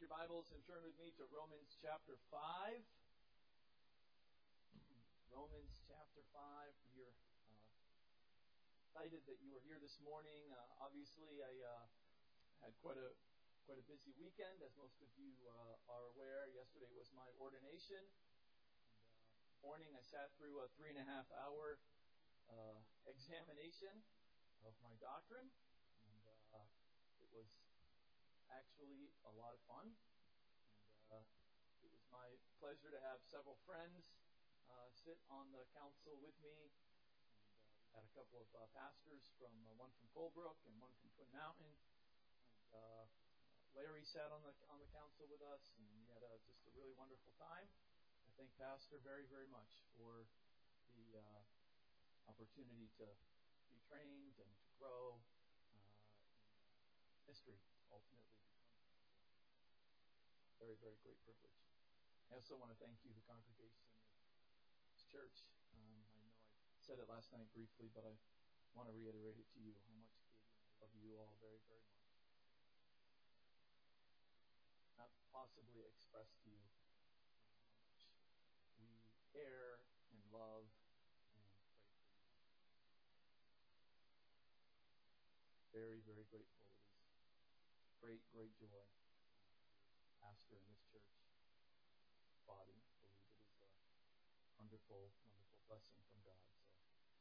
your Bibles and turn with me to Romans chapter 5. Romans chapter 5. We're excited that you are here this morning. Obviously, I had quite a busy weekend, as most of you are aware. Yesterday was my ordination. Morning, I sat through a 3.5-hour examination of my doctrine, and it was actually a lot of fun. And it was my pleasure to have several friends sit on the council with me. And we had a couple of pastors one from Colebrook and one from Twin Mountain. And Larry sat on the council with us, and we had just a really wonderful time. I thank Pastor very, very much for the opportunity to be trained and to grow in history. Ultimately becomes a very, very great privilege. I also want to thank you, the congregation of this church. I know I said it last night briefly, but I want to reiterate it to you how much Katie and I love you all very, very much. Not possibly express to you how much we care and love and pray for you. Very, very grateful. It is great joy. Pastor in this church body. I believe it is a wonderful, wonderful blessing from God. So,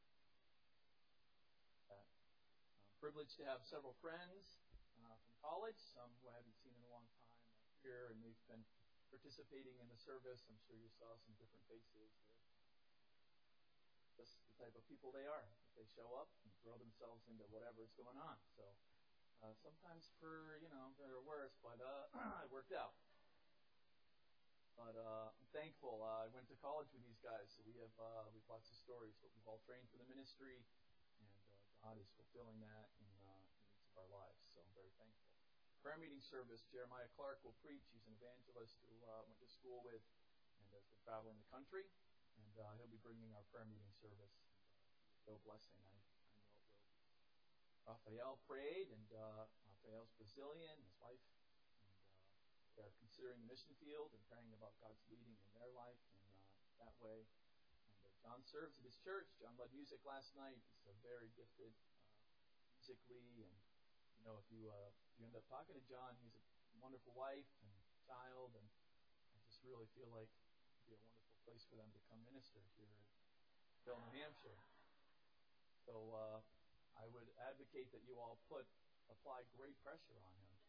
privileged to have several friends from college, some who I haven't seen in a long time here, and they've been participating in the service. I'm sure you saw some different faces. They're just the type of people they are. They show up and throw themselves into whatever is going on. So. Sometimes for better or worse, but it worked out. But I'm thankful. I went to college with these guys, so we've lots of stories. But we've all trained for the ministry, and God is fulfilling that in each of our lives. So I'm very thankful. Prayer meeting service. Jeremiah Clark will preach. He's an evangelist who went to school with and has been traveling the country, and he'll be bringing our prayer meeting service. No blessing. I know it will. Raphael prayed, and Raphael's Brazilian, his wife, and they are considering the mission field and praying about God's leading in their life in that way. And John serves at his church. John led music last night. He's very gifted musically, and if you end up talking to John, he has a wonderful wife and child, and I just really feel like it'd be a wonderful place for them to come minister here in Phil, New Hampshire. So. I would advocate that you all apply great pressure on him.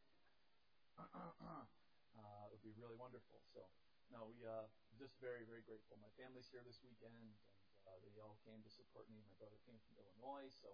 It would be really wonderful. So, no, we just very, very grateful. My family's here this weekend, and they all came to support me. My brother came from Illinois, so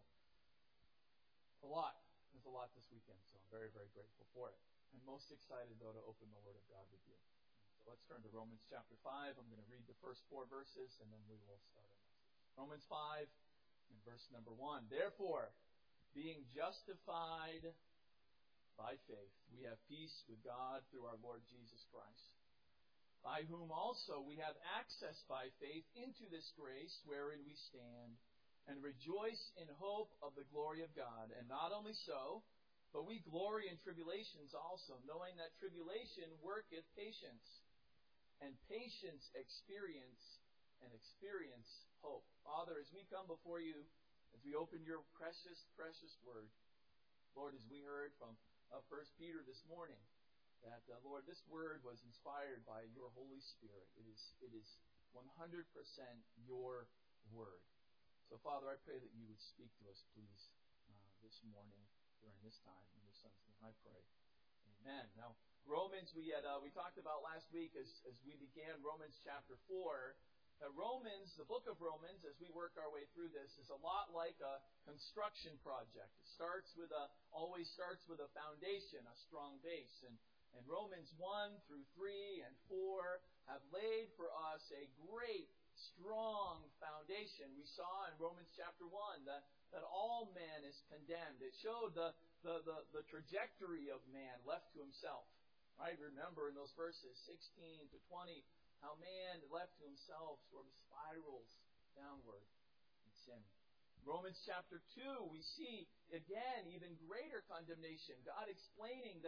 a lot. There's a lot this weekend, so I'm very, very grateful for it. I'm most excited, though, to open the Word of God with you. So let's turn to Romans chapter 5. I'm going to read the first 4 verses, and then we will start our message. Romans 5. In verse number 1, therefore, being justified by faith, we have peace with God through our Lord Jesus Christ, by whom also we have access by faith into this grace wherein we stand, and rejoice in hope of the glory of God. And not only so, but we glory in tribulations also, knowing that tribulation worketh patience, and patience experience, and experience hope. Father, as we come before you, as we open your precious, precious word, Lord, as we heard from 1 Peter this morning, that, Lord, this word was inspired by your Holy Spirit. It is 100% your word. So, Father, I pray that you would speak to us, please, this morning during this time. In your Son's name I pray. Amen. Now, Romans, we talked about last week as we began Romans chapter 4. Romans, the book of Romans, as we work our way through this, is a lot like a construction project. It always starts with a foundation, a strong base. And Romans 1 through 3 and 4 have laid for us a great, strong foundation. We saw in Romans chapter 1 that all man is condemned. It showed the trajectory of man left to himself. Right? Remember in those verses 16 to 20, how man left to himself sort of spirals downward in sin. Romans chapter 2, we see again even greater condemnation. God explaining that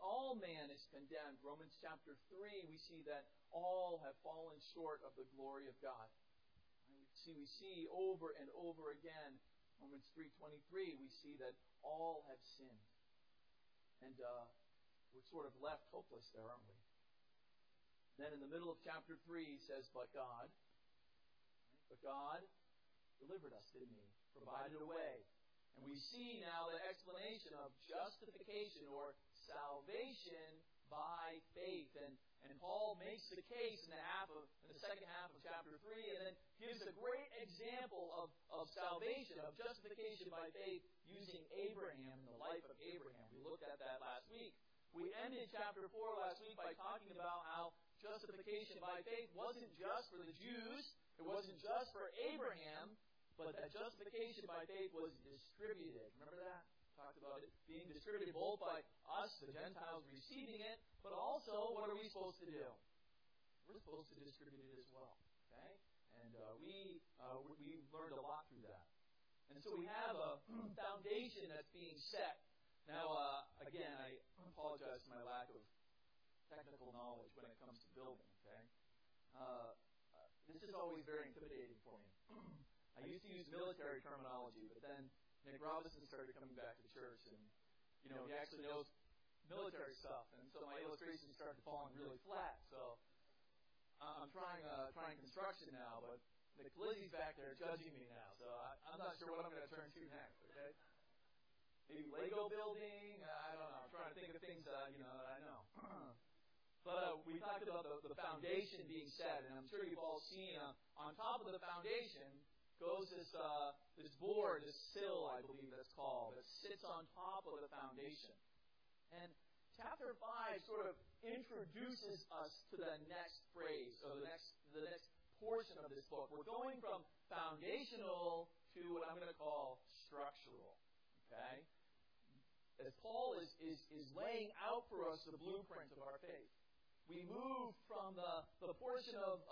all man is condemned. Romans chapter 3, we see that all have fallen short of the glory of God. We see over and over again, Romans 3:23, we see that all have sinned. And we're sort of left hopeless there, aren't we? Then in the middle of chapter 3, he says, But God delivered us, didn't He? Provided a way. And we see now the explanation of justification or salvation by faith. And Paul makes the case in the second half of chapter 3, and then gives a great example of salvation, of justification by faith, using Abraham and the life of Abraham. We looked at that last week. We ended chapter 4 last week by talking about how justification by faith wasn't just for the Jews, it wasn't just for Abraham, but that justification by faith was distributed. Remember that? Talked about it being distributed both by us, the Gentiles, receiving it, but also, what are we supposed to do? We're supposed to distribute it as well. Okay? And we learned a lot through that. And so we have a foundation that's being set. Now, again, I apologize for my lack of technical knowledge when it comes to building. Okay? This is always very intimidating for me. I used to use military terminology, but then Nick Robinson started coming back to church, and he actually knows military stuff, and so my illustrations started falling really flat. So I'm trying construction now, but Nick Lizzie's back there judging me now, so I'm not sure what I'm going to turn to next. Okay, maybe Lego building. I don't know. I'm trying to think of things that I know. But we talked about the foundation being set, and I'm sure you've all seen on top of the foundation goes this board, this sill, I believe that's called, that sits on top of the foundation. And chapter 5 sort of introduces us to the next phrase, or the next portion of this book. We're going from foundational to what I'm going to call structural. Okay? As Paul is laying out for us the blueprint of our faith. We move from the portion of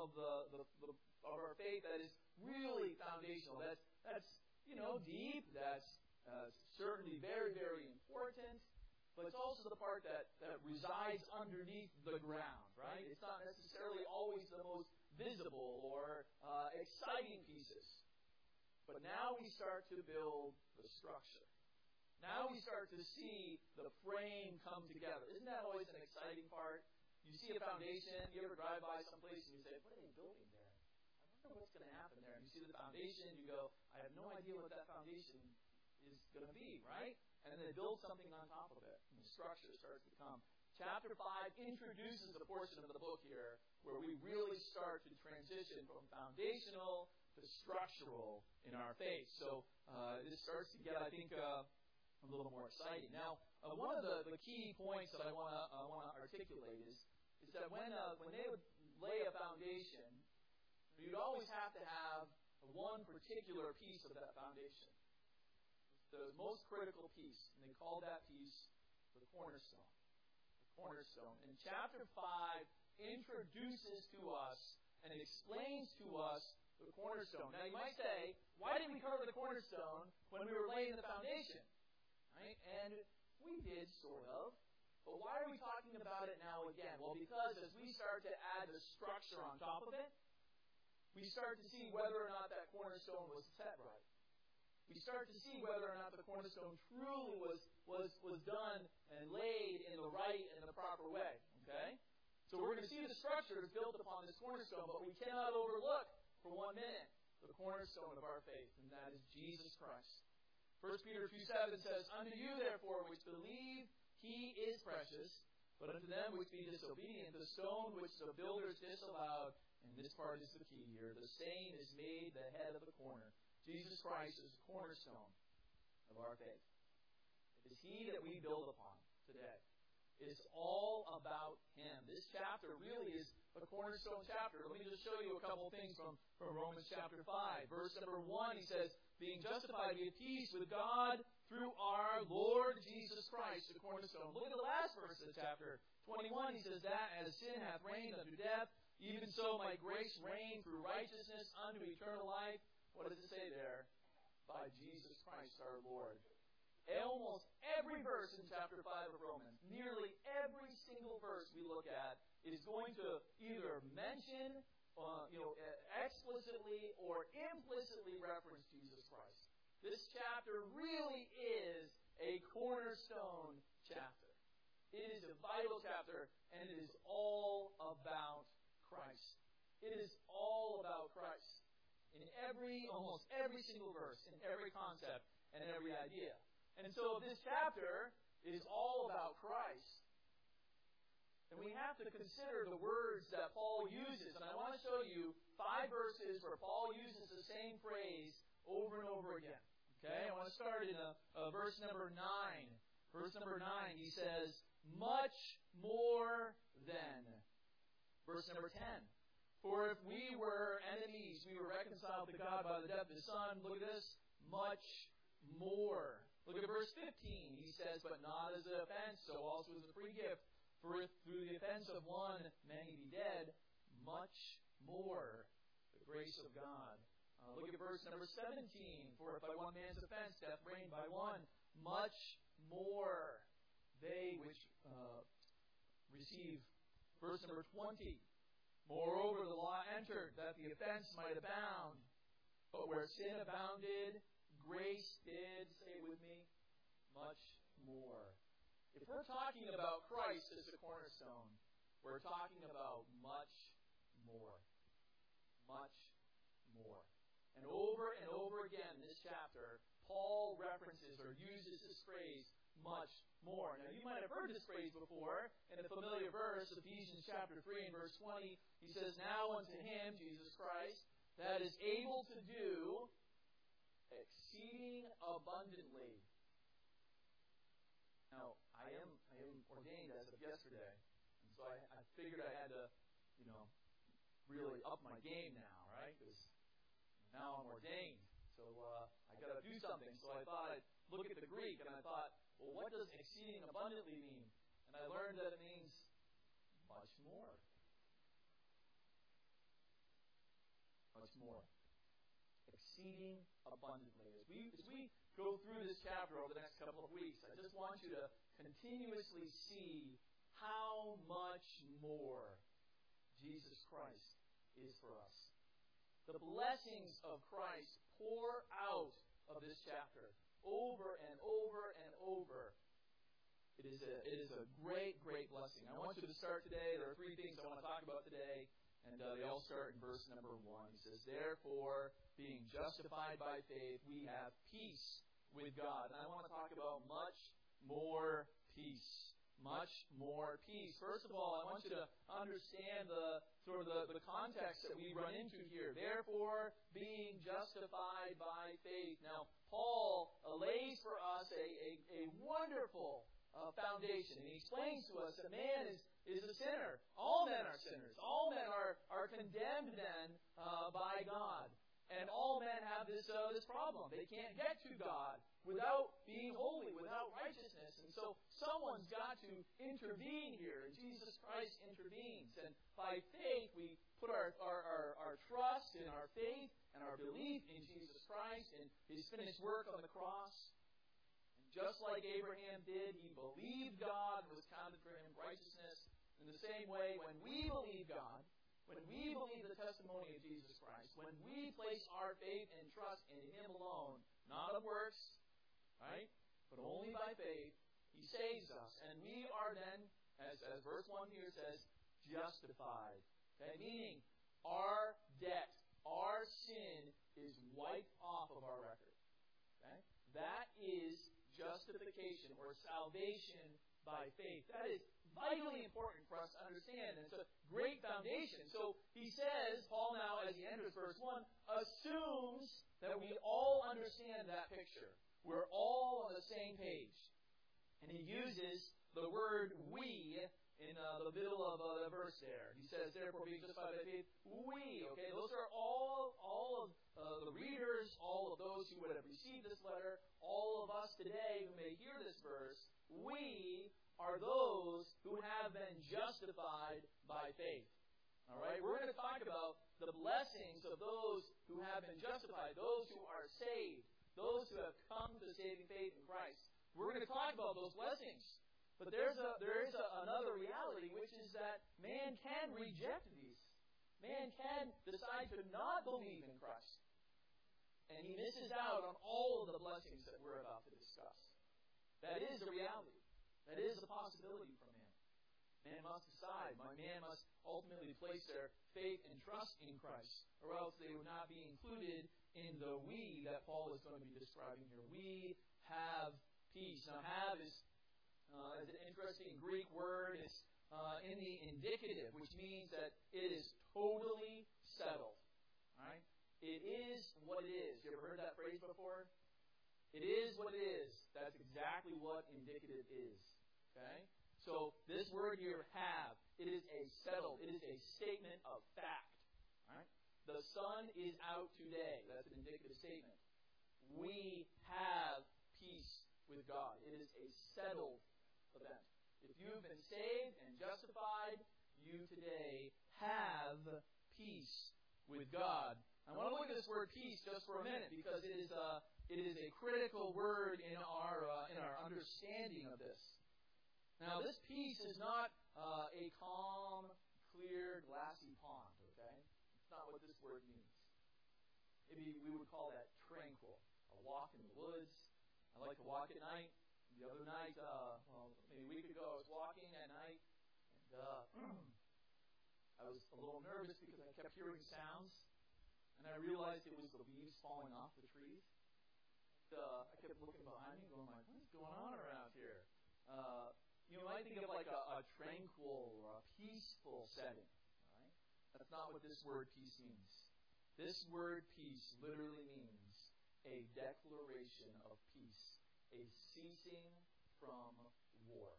our faith that is really foundational. That's deep. That's certainly very, very important. But it's also the part that resides underneath the ground, right? It's not necessarily always the most visible or exciting pieces. But now we start to build the structure. Now we start to see the frame come together. Isn't that always an exciting part? You see a foundation, you ever drive by someplace and you say, what are they building there? I wonder what's going to happen there. And you see the foundation, you go, I have no idea what that foundation is going to be, right? And then they build something on top of it, and the structure starts to come. Chapter 5 introduces a portion of the book here where we really start to transition from foundational to structural in our faith. So this starts to get, I think, a little more exciting. Now, one of the key points that I want to articulate is that when they would lay a foundation, you'd always have to have one particular piece of that foundation. The most critical piece, and they call that piece the cornerstone. The cornerstone. And chapter 5 introduces to us and explains to us the cornerstone. Now you might say, why didn't we cover the cornerstone when we were laying the foundation? Right? And we did, sort of. But why are we talking about it now again? Well, because as we start to add the structure on top of it, we start to see whether or not that cornerstone was set right. We start to see whether or not the cornerstone truly was done and laid in the right and the proper way. Okay? So we're going to see the structure is built upon this cornerstone, but we cannot overlook for 1 minute the cornerstone of our faith, and that is Jesus Christ. 1 Peter 2:7 says, Unto you, therefore, which believe, He is precious, but unto them which be disobedient, the stone which the builders disallowed, and this part is the key here, the same is made the head of the corner. Jesus Christ is the cornerstone of our faith. It is He that we build upon today. It's all about Him. This chapter really is a cornerstone chapter. Let me just show you a couple of things from Romans chapter 5. Verse number 1, he says, Being justified, we have peace with God through our Lord Jesus Christ, the cornerstone. Look at the last verse of chapter 21. He says, That as sin hath reigned unto death, even so might grace reign through righteousness unto eternal life. What does it say there? By Jesus Christ our Lord. almost every verse in chapter 5 of Romans, nearly every single verse we look at is going to either mention, explicitly or implicitly reference Jesus Christ. This chapter really is a cornerstone chapter. It is a vital chapter, and it is all about Christ. It is all about Christ. In almost every single verse, in every concept, and every idea. And so if this chapter is all about Christ, then we have to consider the words that Paul uses. And I want to show you 5 verses where Paul uses the same phrase over and over again. Okay, I want to start in verse number 9. Verse number 9, he says, much more than. Verse number 10. For if we were enemies, we were reconciled to God by the death of His Son. Look at this. Much more. Look at verse 15. He says, but not as an offense, so also as a free gift. For if through the offense of one many be dead, much more the grace of God. Look at verse number 17. For if by one man's offense death reigned by one, much more they which receive. Verse number 20. Moreover, the law entered that the offense might abound. But where sin abounded, grace did, say it with me, much more. If we're talking about Christ as the cornerstone, we're talking about much more. Much more. And over again in this chapter, Paul references or uses this phrase, much more. Now, you might have heard this phrase before in the familiar verse, Ephesians chapter 3 and verse 20. He says, now unto Him, Jesus Christ, that is able to do exceeding abundantly. Now, I am ordained as of yesterday, and so I figured I had to, really up my game now, right? Because now I'm ordained, so I got to do something. So I thought I'd look at the Greek, and I thought, well, what does exceeding abundantly mean? And I learned that it means much more. Much more. Exceeding abundantly. As we go through this chapter over the next couple of weeks, I just want you to continuously see how much more Jesus Christ is for us. The blessings of Christ pour out of this chapter over and over and over. It is a great, great blessing. I want you to start today. There are 3 things I want to talk about today, and they all start in verse number 1. He says, therefore, being justified by faith, we have peace with God. And I want to talk about much more peace. Much more peace. First of all, I want you to understand the context that we run into here. Therefore, being justified by faith. Now, Paul lays for us a wonderful foundation. And he explains to us that man is a sinner. All men are sinners. All men are condemned then by God. And all men have this problem. They can't get to God without being holy, without righteousness. And so someone's got to intervene here. And Jesus Christ intervenes. And by faith, we put our trust in our faith and our belief in Jesus Christ and His finished work on the cross. And just like Abraham did, he believed God and was counted for him righteousness. In the same way, when we believe God, when we believe the testimony of Jesus Christ, when we place our faith and trust in Him alone, not of works, right, but only by faith, He saves us. And we are then, as verse 1 here says, justified. Okay? Meaning, our debt, our sin is wiped off of our record. Okay? That is justification or salvation by faith. That is vitally important for us to understand, and it's a great foundation. So he says, Paul now, as he enters verse 1, assumes that we all understand that picture. We're all on the same page. And he uses the word we in the middle of the verse there. He says, therefore, being justified by faith, we. Okay, those are all of the readers, all of those who would have received this letter, all of us today who may hear this verse. We are those who have been justified by faith. All right? We're going to talk about the blessings of those who have been justified, those who are saved, those who have come to saving faith in Christ. we're going to talk about those blessings. But there is another reality, which is that man can reject these. Man can decide to not believe in Christ. And he misses out on all of the blessings that we're about to discuss. That is a reality. That is a possibility for man. Man must decide. Man must ultimately place their faith and trust in Christ, or else they would not be included in the we that Paul is going to be describing here. We have peace. Now, have is an interesting Greek word. It's in the indicative, which means that it is totally settled. All right? It is what it is. You ever heard that phrase before? It is what it is. That's exactly what indicative is. Okay? So this word here, have, it is a settled, it is a statement of fact. All right? The sun is out today. That's an indicative statement. We have peace with God. It is a settled event. If you've been saved and justified, you today have peace with God. I want to look at this word peace just for a minute because it is a critical word in our understanding of this. Now, this peace is not a calm, clear, glassy pond, okay? It's not what this word means. Maybe we would call that tranquil, a walk in the woods. I like to walk at night. The other night, maybe a week ago, I was walking at night, and I was a little nervous because I kept hearing sounds, and I realized it was the leaves falling off the trees. I kept looking behind me, going like, what's going on around here? You might think of like a tranquil or a peaceful setting. Right? That's not what this word peace means. This word peace literally means a declaration of peace, a ceasing from war.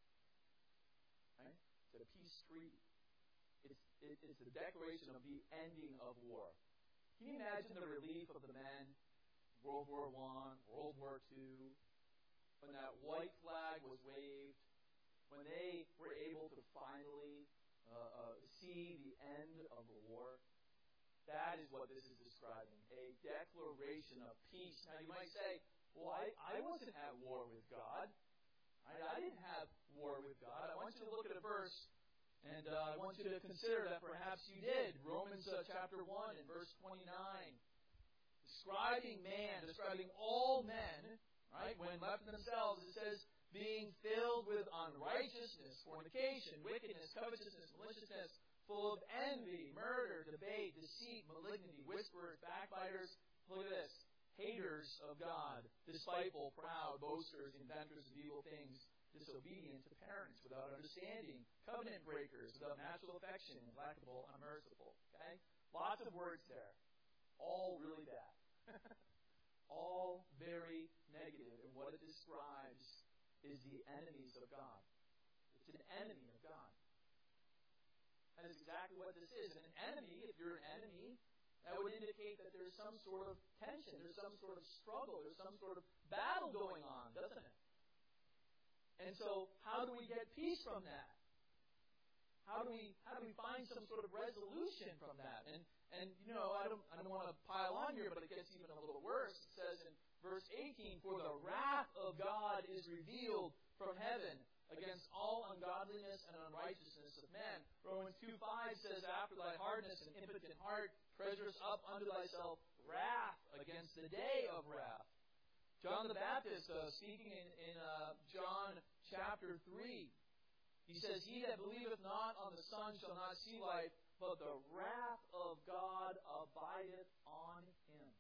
Right? It's a peace treaty. It's a declaration of the ending of war. Can you imagine the relief of the men, World War I, World War II, when that white flag was waved, when they were able to finally see the end of the war? That is what this is describing, a declaration of peace. Now you might say, well, I wasn't at war with God. I didn't have war with God. I want you to look at a verse, and I want you to consider that perhaps you did. Romans chapter 1 and verse 29. Describing man, describing all men, right? When left to themselves, it says, being filled with unrighteousness, fornication, wickedness, covetousness, maliciousness, full of envy, murder, debate, deceit, malignity, whisperers, backbiters, look at this, haters of God, despiteful, proud, boasters, inventors of evil things, disobedient to parents, without understanding, covenant breakers, without natural affection, implacable, unmerciful. Okay? Lots of words there. All really bad. All very negative. And what it describes is the enemies of God. It's an enemy of God. That is exactly what this is. And an enemy, if you're an enemy, that would indicate that there's some sort of tension, there's some sort of struggle, there's some sort of battle going on, doesn't it? And so, how do we get peace from that? How do we find some sort of resolution from that? And you know, I don't want to pile on here, but it gets even a little worse. It says in verse 18, "For the wrath of God is revealed from heaven against all ungodliness and unrighteousness of men." Romans 2:5 says, "After thy hardness and impotent heart, treasures up unto thyself wrath against the day of wrath." John the Baptist, speaking in John chapter 3, he says, "He that believeth not on the Son shall not see life, but the wrath of God abideth on him."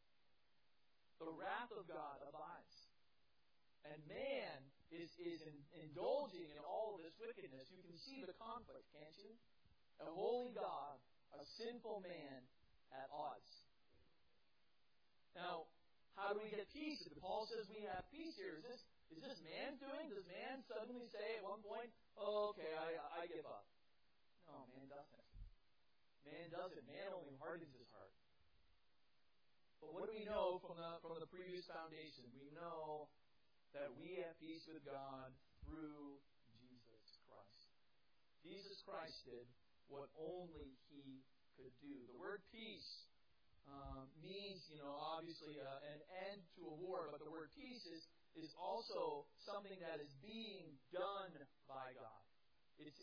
The wrath of God abides. And man is indulging in all of this wickedness. You can see the conflict, can't you? A holy God, a sinful man at odds. Now, how do we get peace? If Paul says we have peace here, is this man's doing? Does man suddenly say at one point, "Oh, okay, I give up"? No, man doesn't. Man doesn't. Man only hardens his heart. But what do we know from the previous foundation? We know that we have peace with God through Jesus Christ. Jesus Christ did what only He could do. The word peace means, obviously an end to a war, but the word peace is is also something that is being done by God. It's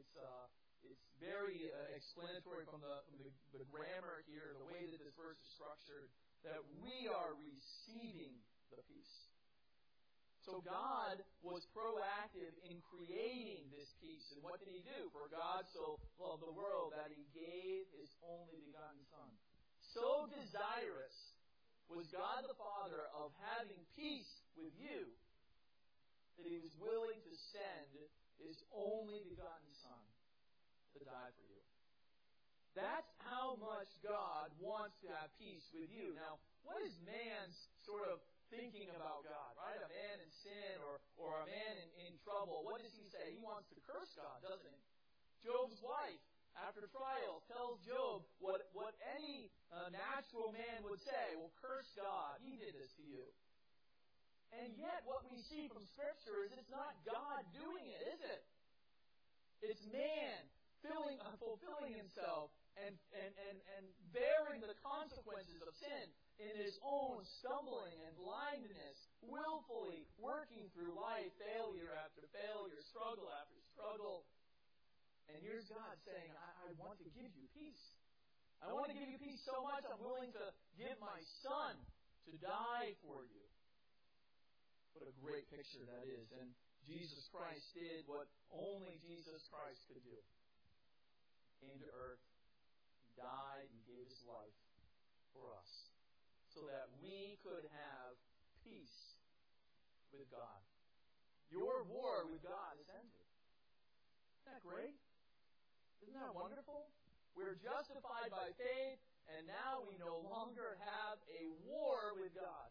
very explanatory from the grammar here, the way that this verse is structured, that we are receiving the peace. So God was proactive in creating this peace. And what did He do? For God so loved the world that He gave His only begotten Son. So desirous was God the Father of having peace with you that He was willing to send His only begotten Son to die for you. That's how much God wants to have peace with you. Now, what is man's sort of thinking about God, right? A man in sin or a man in trouble. What does he say? He wants to curse God, doesn't he? Job's wife, after trial, tells Job what any natural man would say. Well, curse God. He did this to you. And yet, what we see from Scripture is it's not God doing it, is it? It's man fulfilling himself and bearing the consequences of sin in his own stumbling and blindness, willfully working through life, failure after failure, struggle after struggle. And here's God saying, I want to give you peace. I want to give you peace so much I'm willing to give my Son to die for you. What a great picture that is. And Jesus Christ did what only Jesus Christ could do. He came to earth, He died, and gave His life for us, so that we could have peace with God. Your war with God is ended. Isn't that great? Isn't that wonderful? We're justified by faith, and now we no longer have a war with God.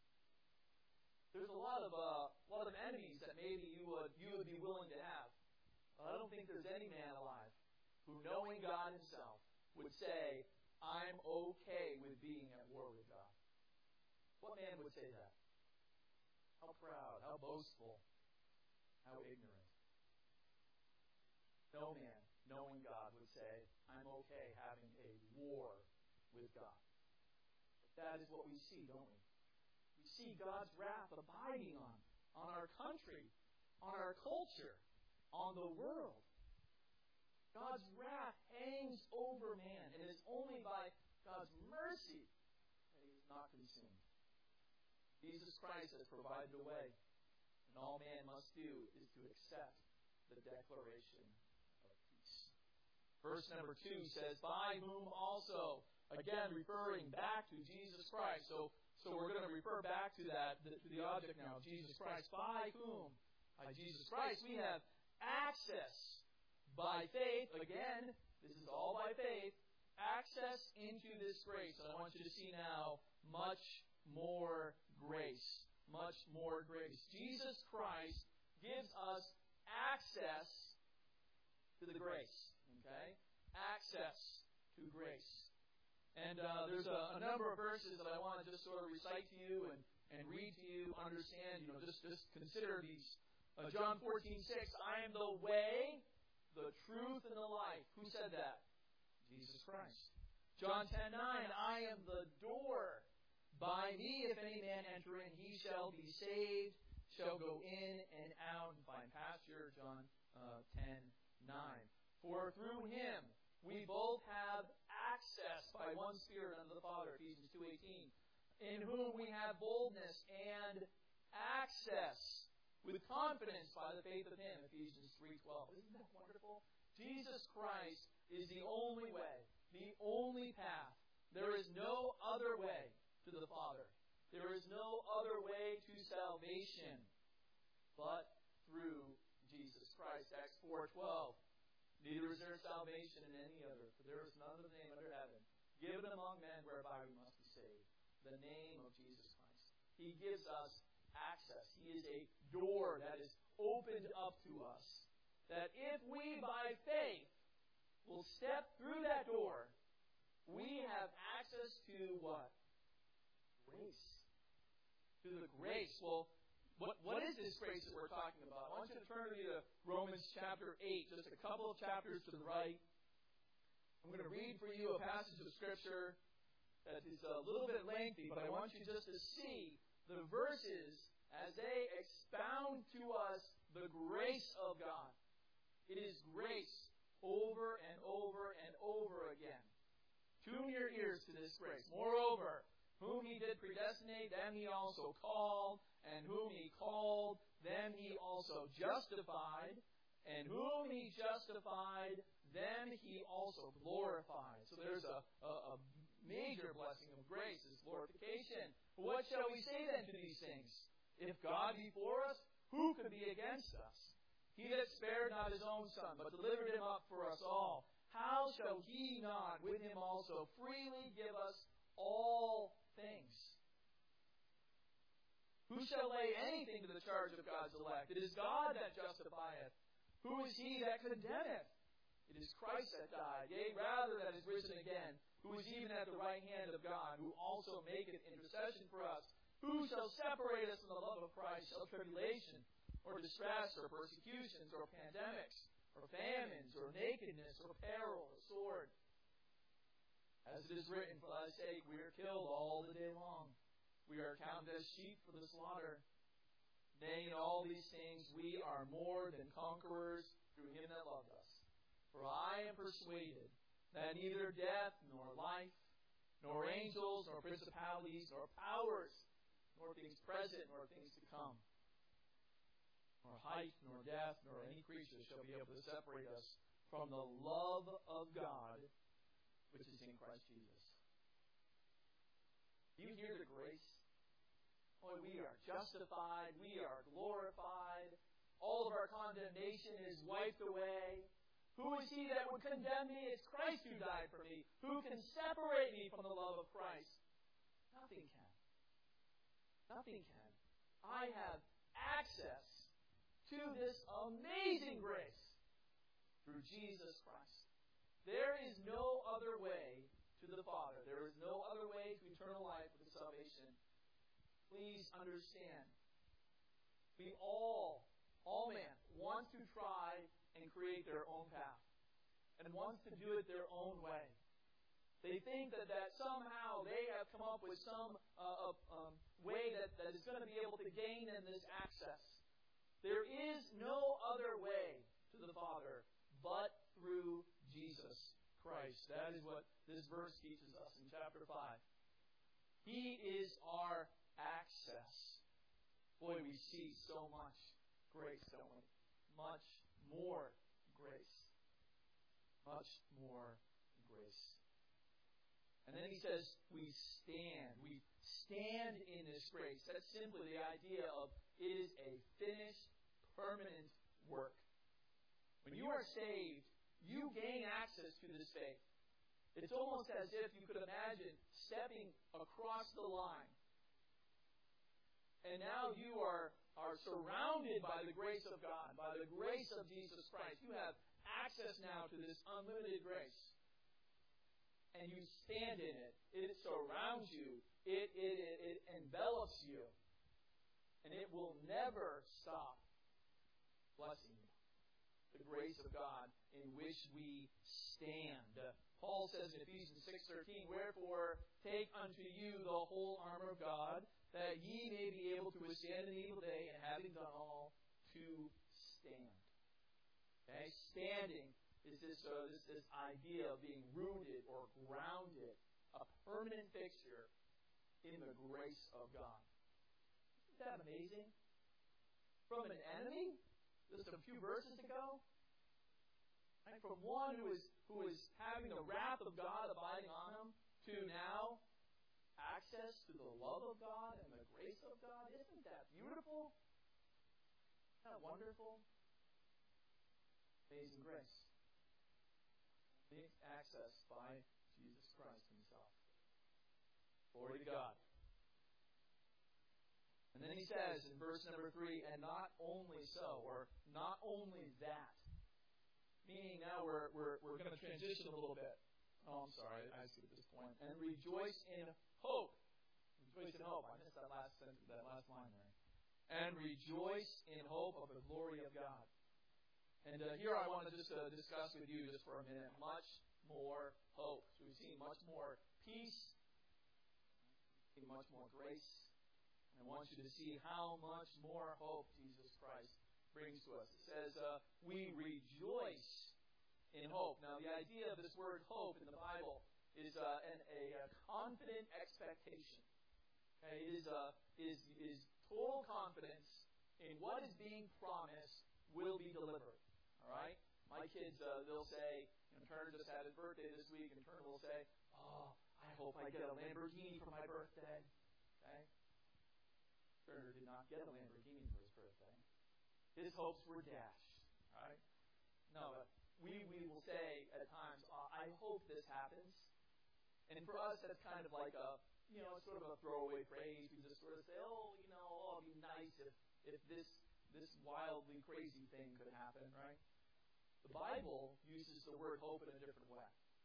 There's a lot of enemies that maybe you would be willing to have. But I don't think there's any man alive who, knowing God Himself, would say, I'm okay with being at war with God. What man would say that? How proud, how boastful, how ignorant. No man, knowing God, would say, I'm okay having a war with God. But that is what we see, don't we? We see God's wrath abiding on our country, on our culture, on the world. God's wrath hangs over man, and it is only by God's mercy that He is not consumed. Jesus Christ has provided a way, and all man must do is to accept the declaration of peace. Verse number 2 says, by whom also, again referring back to Jesus Christ. So we're going to refer back to the object now, Jesus Christ. By whom? By Jesus Christ, we have access by faith. Again, this is all by faith. Access into this grace. And I want you to see now much more grace. Much more grace. Jesus Christ gives us access to the grace. Okay? Access to grace. And there's a number of verses that I want to just sort of recite to you and read to you, understand, just consider these. John 14:6, I am the way, the truth, and the life. Who said that? Jesus Christ. John 10:9, I am the door. By me, if any man enter in, he shall be saved, shall go in and out and find pasture. John 10:9. For through Him we both have access by one Spirit unto the Father, Ephesians 2:18, in whom we have boldness and access with confidence by the faith of Him, Ephesians 3:12. Isn't that wonderful? Jesus Christ is the only way, the only path. There is no other way to the Father. There is no other way to salvation but through Jesus Christ. Acts 4:12. Neither is there salvation in any other, for there is none other name under heaven given among men whereby we must be saved. The name of Jesus Christ. He gives us access. He is a door that is opened up to us. That if we by faith will step through that door, we have access to what? Grace. To the grace. Well, what is this grace that we're talking about? I want you to turn with me to Romans chapter 8, just a couple of chapters to the right. I'm going to read for you a passage of Scripture that is a little bit lengthy, but I want you just to see the verses as they expound to us the grace of God. It is grace over and over and over again. Tune your ears to this grace. Moreover, whom He did predestinate, them He also called, and whom He called, them He also justified, and whom He justified, them He also glorified. So there's a major blessing of grace, is glorification. What shall we say then to these things? If God be for us, who can be against us? He that spared not His own Son, but delivered Him up for us all, how shall He not with Him also freely give us all things? Who shall lay anything to the charge of God's elect? It is God that justifieth. Who is he that condemneth? It is Christ that died, yea, rather that is risen again, who is even at the right hand of God, who also maketh intercession for us. Who shall separate us from the love of Christ? Shall tribulation, or distress, or persecutions, or pandemics, or famines, or nakedness, or peril, or sword? As it is written, for thy sake we are killed all the day long. We are counted as sheep for the slaughter. Nay, in all these things we are more than conquerors through Him that loved us. For I am persuaded that neither death, nor life, nor angels, nor principalities, nor powers, nor things present, nor things to come, nor height, nor depth, nor any creature shall be able to separate us from the love of God, which is in Christ Jesus. Do you hear the grace? Oh, we are justified. We are glorified. All of our condemnation is wiped away. Who is he that would condemn me? It's Christ who died for me. Who can separate me from the love of Christ? Nothing can. Nothing can. I have access to this amazing grace through Jesus Christ. There is no other way to the Father. There is no other way to eternal life with salvation. Please understand. We all man, wants to try and create their own path. And wants to do it their own way. They think that somehow they have come up with some way that is going to be able to gain them this access. There is no other way to the Father but through Jesus Christ. That is what this verse teaches us in chapter 5. He is our access. Boy, we see so much grace, don't we? Much more grace. Much more grace. And then he says, we stand. We stand in this grace. That's simply the idea of it is a finished, permanent work. When you are saved, you gain access to this faith. It's almost as if you could imagine stepping across the line. And now you are surrounded by the grace of God, by the grace of Jesus Christ. You have access now to this unlimited grace. And you stand in it. It surrounds you. It envelops you. And it will never stop blessing you. The grace of God in which we stand. Paul says in Ephesians 6:13, wherefore take unto you the whole armor of God, that ye may be able to withstand an evil day, and having done all, to stand. Okay? Standing is this idea of being rooted or grounded, a permanent fixture in the grace of God. Isn't that amazing? From an enemy, just a few verses ago, right? From one who is having the wrath of God abiding on him, to now access to the love of God and the grace of God. Isn't that beautiful? Isn't that wonderful? Amazing grace. Being accessed by Jesus Christ Himself. Glory to God. And then he says in verse number 3, and not only so, or not only that. Meaning now we're going to transition a little bit. Oh, I'm sorry, I see at this point. And rejoice in hope. Rejoice in hope. I missed that last sentence, that last line there. And rejoice in hope of the glory of God. And here I want to just discuss with you just for a minute. Much more hope. So we've seen much more peace. We've seen much more grace. And I want you to see how much more hope Jesus Christ brings to us. It says, we rejoice in hope. Now, the idea of this word hope in the Bible is a confident expectation. Okay? It is total confidence in what is being promised will be delivered. All right? My kids, they'll say, Turner just had his birthday this week, and Turner will say, "Oh, I hope I get a Lamborghini for my birthday." Okay? Turner did not get a Lamborghini for his birthday. His hopes were dashed. Right? No, but we will say at times, "I hope this happens." And for us, that's kind of like a, sort of a throwaway phrase. We just sort of say, it'd be nice if this wildly crazy thing could happen, right? The Bible uses the word hope in a different way.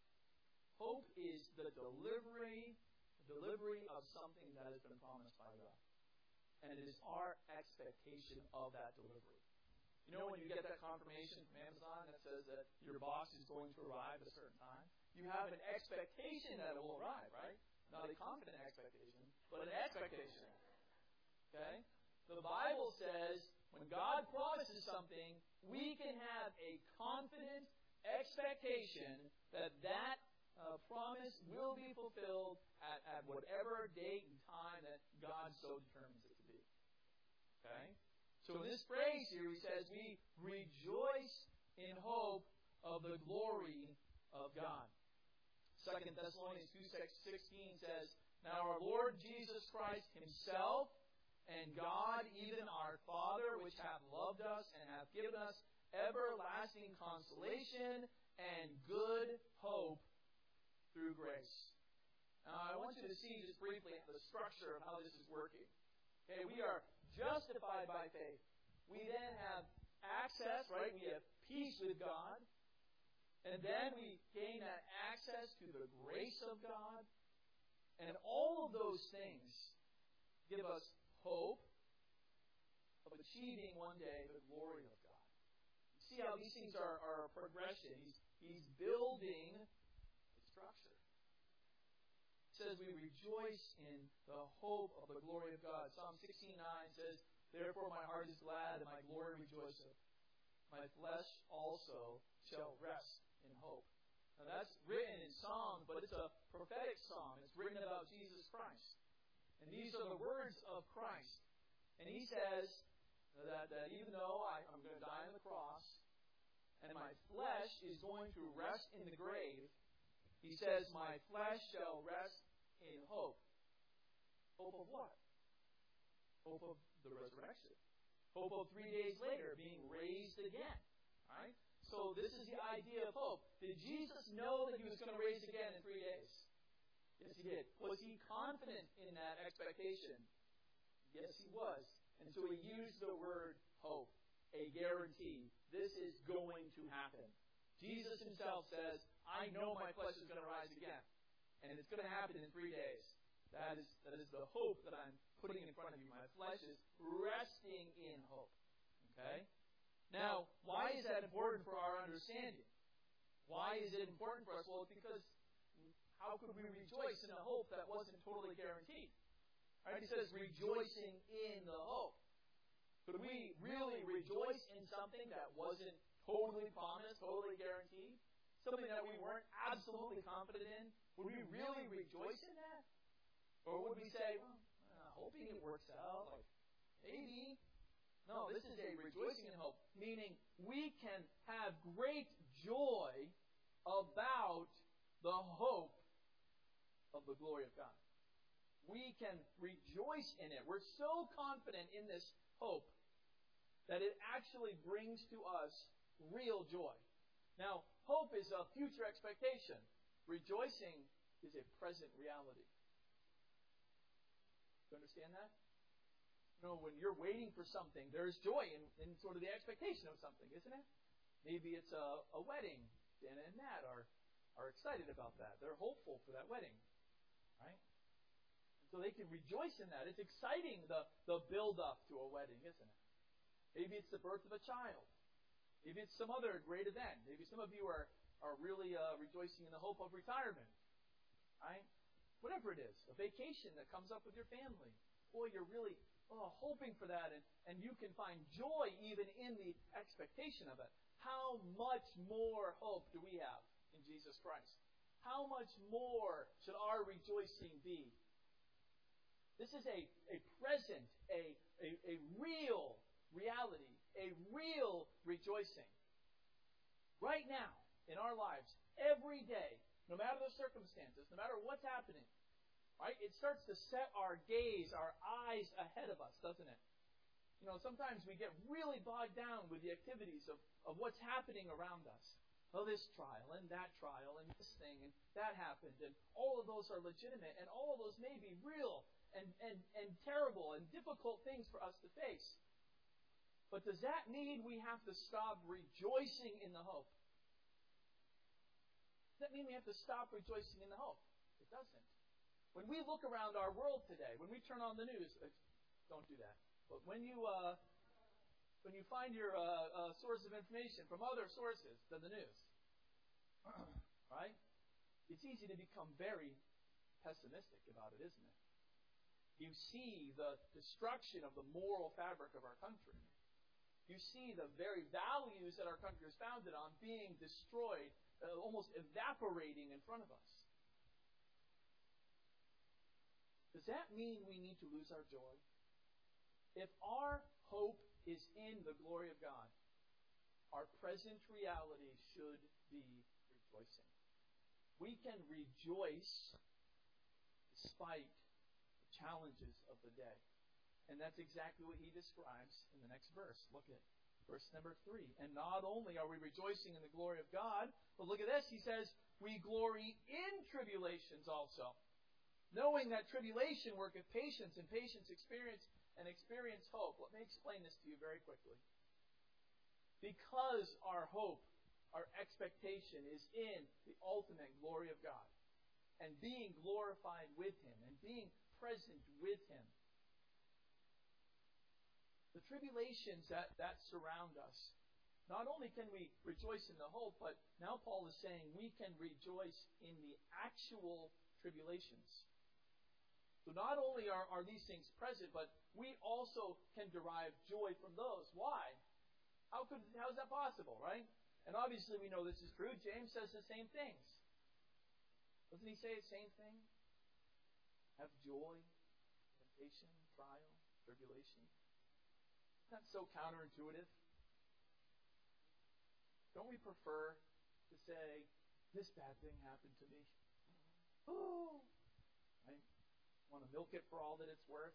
Hope is the delivery of something that has been promised by God. And it is our expectation of that delivery. When you get that confirmation from Amazon that says that your box is going to arrive at a certain time, you have an expectation that it will arrive, right? Not a confident expectation, but an expectation. Okay? The Bible says when God promises something, we can have a confident expectation that promise will be fulfilled at whatever date and time that God so determines it to be. Okay? So in this phrase here, he says, we rejoice in hope of the glory of God. 2 Thessalonians 2:16 says, "Now our Lord Jesus Christ himself and God, even our Father, which hath loved us and hath given us everlasting consolation and good hope through grace." Now, I want you to see just briefly the structure of how this is working. Okay, we are justified by faith. We then have access, right? We have peace with God. And then we gain that access to the grace of God. And all of those things give us hope of achieving one day the glory of God. You see how these things are a progression. He's building a structure. It says we rejoice in the hope of the glory of God. Psalm 16:9 says, "Therefore my heart is glad and my glory rejoiceth. My flesh also shall rest in hope." Now that's written in Psalms, but it's a prophetic psalm. It's written about Jesus Christ. And these are the words of Christ. And he says that even though I'm going to die on the cross, and my flesh is going to rest in the grave, he says, my flesh shall rest in hope. Hope of what? Hope of the resurrection. Hope of 3 days later being raised again. Right? So this is the idea of hope. Did Jesus know that he was going to raise again in 3 days? Yes, he did. Was he confident in that expectation? Yes, he was. And so he used the word hope, a guarantee. This is going to happen. Jesus himself says, "I know my flesh is going to rise again. And it's going to happen in 3 days." That is the hope that I'm putting in front of you. My flesh is resting in hope. Okay? Now, why is that important for our understanding? Why is it important for us? Well, it's because how could we rejoice in a hope that wasn't totally guaranteed? Right? He says, rejoicing in the hope. Could we really rejoice in something that wasn't totally promised, totally guaranteed? Something that we weren't absolutely confident in? Would we really rejoice in that? Or would we say, well, hoping it works out, like, maybe. No, this is a rejoicing in hope, meaning we can have great joy about the hope of the glory of God. We can rejoice in it. We're so confident in this hope that it actually brings to us real joy. Now, hope is a future expectation. Rejoicing is a present reality. Do you understand that? When you're waiting for something, there's joy in sort of the expectation of something, isn't it? Maybe it's a wedding. Dan and Nat are excited about that. They're hopeful for that wedding. Right? And so they can rejoice in that. It's exciting, the build-up to a wedding, isn't it? Maybe it's the birth of a child. Maybe it's some other great event. Maybe some of you are really rejoicing in the hope of retirement. Right? Whatever it is. A vacation that comes up with your family. boy, you're really hoping for that, and you can find joy even in the expectation of it. How much more hope do we have in Jesus Christ? How much more should our rejoicing be? This is a present, a real reality, a real rejoicing. Right now, in our lives, every day, no matter the circumstances, no matter what's happening, right? It starts to set our gaze, our eyes ahead of us, doesn't it? You know, sometimes we get really bogged down with the activities of what's happening around us. Oh, this trial, and that trial, and this thing, and that happened, and all of those are legitimate, and all of those may be real and terrible and difficult things for us to face. But does that mean we have to stop rejoicing in the hope? Does that mean we have to stop rejoicing in the hope? It doesn't. When we look around our world today, when we turn on the news, don't do that. But when you find your source of information from other sources than the news, right? It's easy to become very pessimistic about it, isn't it? You see the destruction of the moral fabric of our country. You see the very values that our country is founded on being destroyed, almost evaporating in front of us. Does that mean we need to lose our joy? If our hope is in the glory of God, our present reality should be rejoicing. We can rejoice despite the challenges of the day. And that's exactly what he describes in the next verse. Look at verse number 3. And not only are we rejoicing in the glory of God, but look at this. He says, we glory in tribulations also. Knowing that tribulation worketh patience, and patience experience hope. Let me explain this to you very quickly. Because our hope, our expectation is in the ultimate glory of God, and being glorified with Him, and being present with Him, the tribulations that surround us, not only can we rejoice in the hope, but now Paul is saying we can rejoice in the actual tribulations. So not only are these things present, but we also can derive joy from those. Why? How is that possible, right? And obviously we know this is true. James says the same things. Doesn't he say the same thing? Have joy, temptation, trial, tribulation. Isn't that so counterintuitive? Don't we prefer to say, this bad thing happened to me? Oh! Right? Want to milk it for all that it's worth?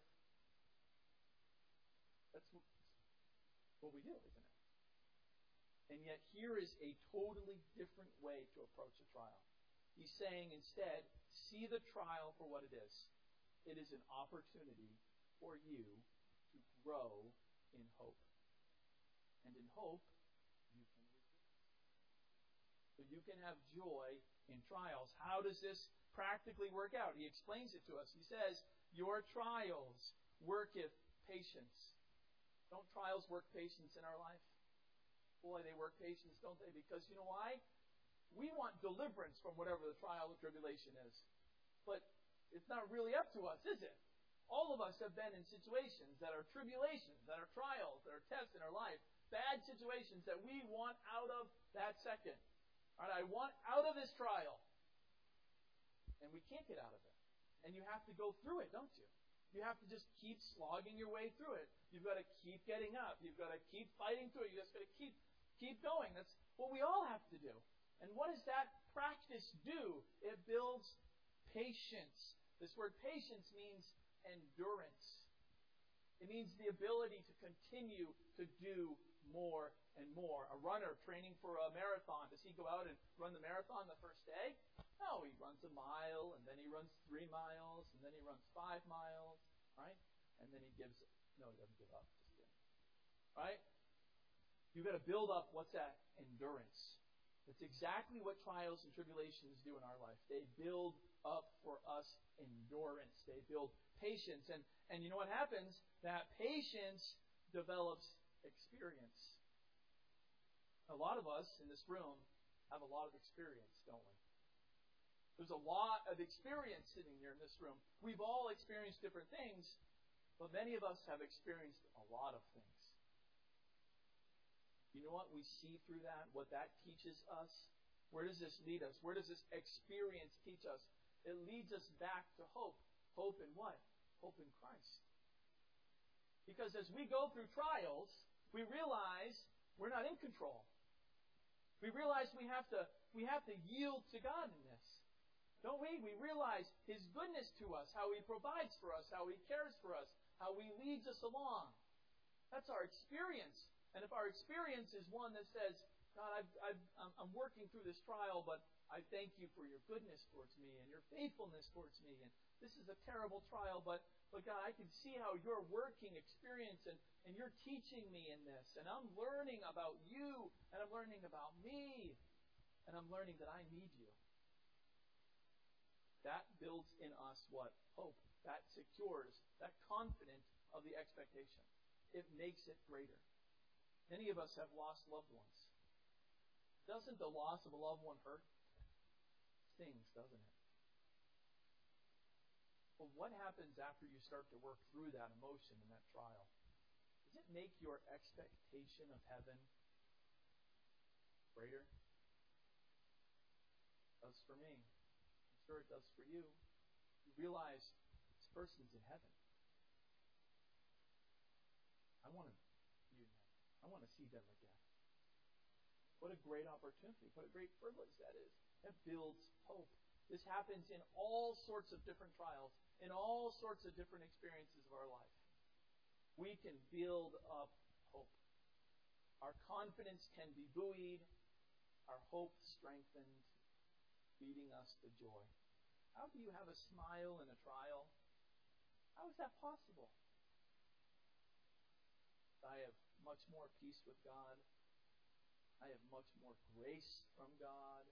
That's what we do, isn't it? And yet here is a totally different way to approach a trial. He's saying instead, see the trial for what it is. It is an opportunity for you to grow in hope. And in hope, you can rejoice. So you can have joy in trials. How does this practically work out? He explains it to us. He says, your trials worketh patience. Don't trials work patience in our life? Boy, they work patience, don't they? Because you know why? We want deliverance from whatever the trial or tribulation is. But it's not really up to us, is it? All of us have been in situations that are tribulations, that are trials, that are tests in our life. Bad situations that we want out of that second. All right, I want out of this trial. And we can't get out of it. And you have to go through it, don't you? You have to just keep slogging your way through it. You've got to keep getting up. You've got to keep fighting through it. You've just got to keep going. That's what we all have to do. And what does that practice do? It builds patience. This word patience means endurance. It means the ability to continue to do more and more. A runner training for a marathon, does he go out and run the marathon the first day? No, he runs a mile, and then he runs 3 miles, and then he runs 5 miles, right? And then he gives up. No, he doesn't give up. Just kidding. Right? You've got to build up, what's that? Endurance. That's exactly what trials and tribulations do in our life. They build up for us endurance. They build patience. And you know what happens? That patience develops experience. A lot of us in this room have a lot of experience, don't we? There's a lot of experience sitting here in this room. We've all experienced different things, But many of us have experienced a lot of things. You know what we see through that? What that teaches us? Where does this lead us? Where does this experience teach us? It leads us back to hope. Hope in what? Hope in Christ. Because as we go through trials, we realize we're not in control. We realize we have to yield to God in this. Don't we? We realize His goodness to us, how He provides for us, how He cares for us, how He leads us along. That's our experience. And if our experience is one that says, God, I'm working through this trial, but I thank you for your goodness towards me and your faithfulness towards me. And this is a terrible trial, but God, I can see how you're working experience and you're teaching me in this. And I'm learning about you, and I'm learning about me, and I'm learning that I need you. That builds in us what? Hope. That secures, that confidence of the expectation. It makes it greater. Many of us have lost loved ones. Doesn't the loss of a loved one hurt? Stings, doesn't it? Well, what happens after you start to work through that emotion and that trial? Does it make your expectation of heaven greater? It does for me. I'm sure it does for you. You realize this person's in heaven. I want to be in heaven. I want to see them again. What a great opportunity. What a great privilege that is. That builds hope. This happens in all sorts of different trials, in all sorts of different experiences of our life. We can build up hope. Our confidence can be buoyed, our hope strengthened, leading us to joy. How do you have a smile in a trial? How is that possible? I have much more peace with God. I have much more grace from God.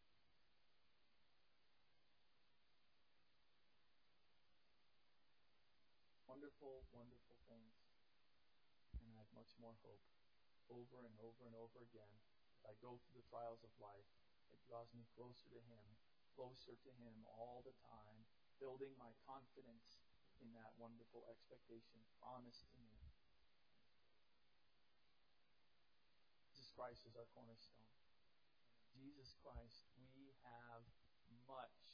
Wonderful, wonderful things. And I have much more hope over and over and over again. I go through the trials of life. It draws me closer to Him all the time, building my confidence in that wonderful expectation promised to me. Jesus Christ is our cornerstone. In Jesus Christ, we have much